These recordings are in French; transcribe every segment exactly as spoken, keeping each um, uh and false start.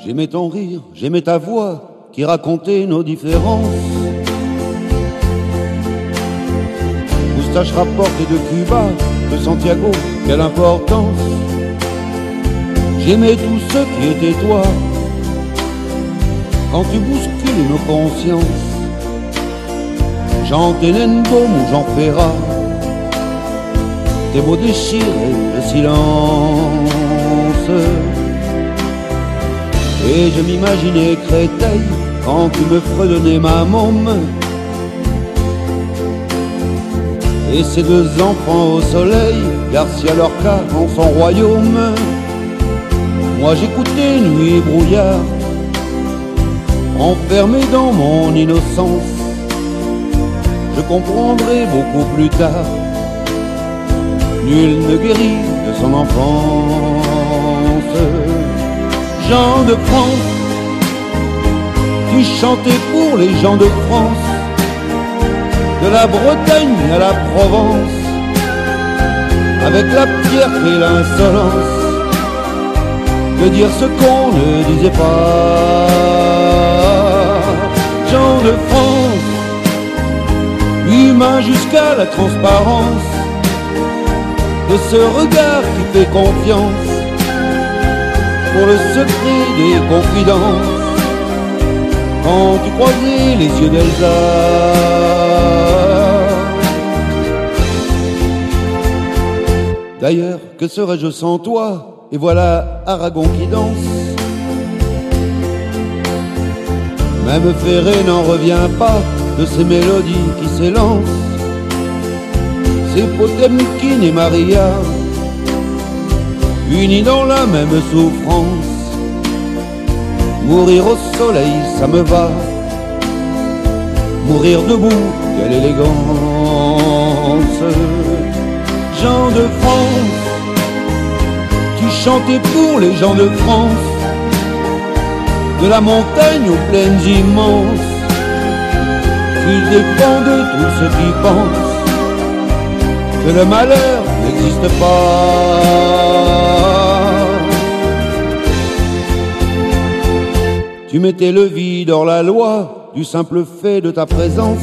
J'aimais ton rire, j'aimais ta voix qui racontait nos différences. Moustache rapportée de Cuba, de Santiago, quelle importance. J'aimais tout ce qui était toi, quand tu bouscules nos consciences. Jean Tenenbaum ou Jean Ferrat, tes mots déchiraient le silence. Et je m'imaginais Créteil quand tu me fredonnais ma môme. Et ces deux enfants au soleil, Garcia Lorca en son royaume. Moi j'écoutais nuit et brouillard, enfermé dans mon innocence. Je comprendrai beaucoup plus tard, nul ne guérit de son enfance. Jean de France, tu chantais pour les gens de France, de la Bretagne à la Provence, avec la fierté et l'insolence, de dire ce qu'on ne disait pas. Jean de France, humain jusqu'à la transparence, de ce regard qui fait confiance, pour le secret des confidences, quand tu croisais les yeux d'Elsa. D'ailleurs, que serais-je sans toi? Et voilà Aragon qui danse. Même Ferré n'en revient pas de ces mélodies qui s'élancent. C'est Potemkin et Maria, unis dans la même souffrance. Mourir au soleil, ça me va. Mourir debout, quelle élégance. Jean de France, tu chantais pour les gens de France, de la montagne aux plaines immenses. Tu défendais tous ceux qui pensent que le malheur n'existe pas. Tu mettais le vide hors la loi du simple fait de ta présence.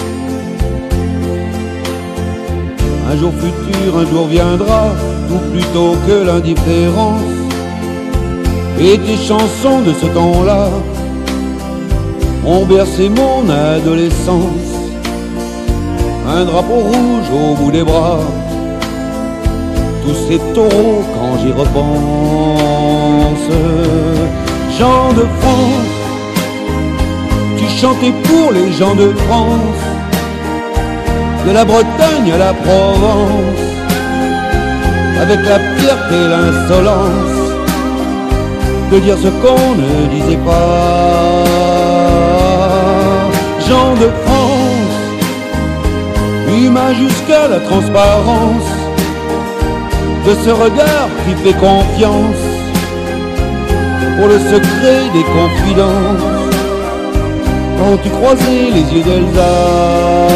Un jour futur, un jour viendra, tout plutôt que l'indifférence. Et tes chansons de ce temps-là ont bercé mon adolescence. Un drapeau rouge au bout des bras, tous ces taureaux quand j'y repense. Jean de France, tu chantais pour les gens de France, de la Bretagne à la Provence, avec la fierté et l'insolence, de dire ce qu'on ne disait pas. Jean de France, humain jusqu'à la transparence, de ce regard qui fait confiance, pour le secret des confidences, quand tu croisais les yeux d'Elsa.